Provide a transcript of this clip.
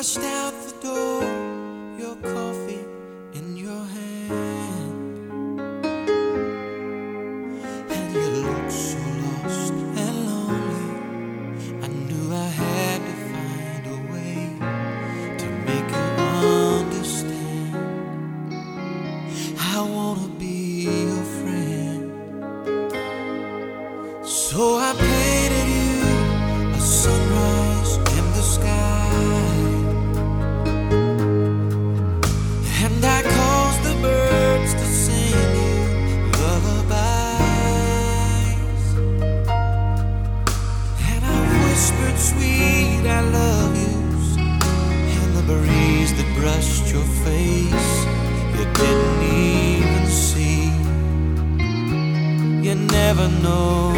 rushed out the door, your coffee in your hand, and you looked so lost and lonely. I knew I had to find a way to make you understand. I wanna be your friend, so I painted you a sunrise in the sky, and I caused the birds to sing you lullabies, and I whispered sweet I love yous in the breeze that brushed your face. You didn't even see, you never know.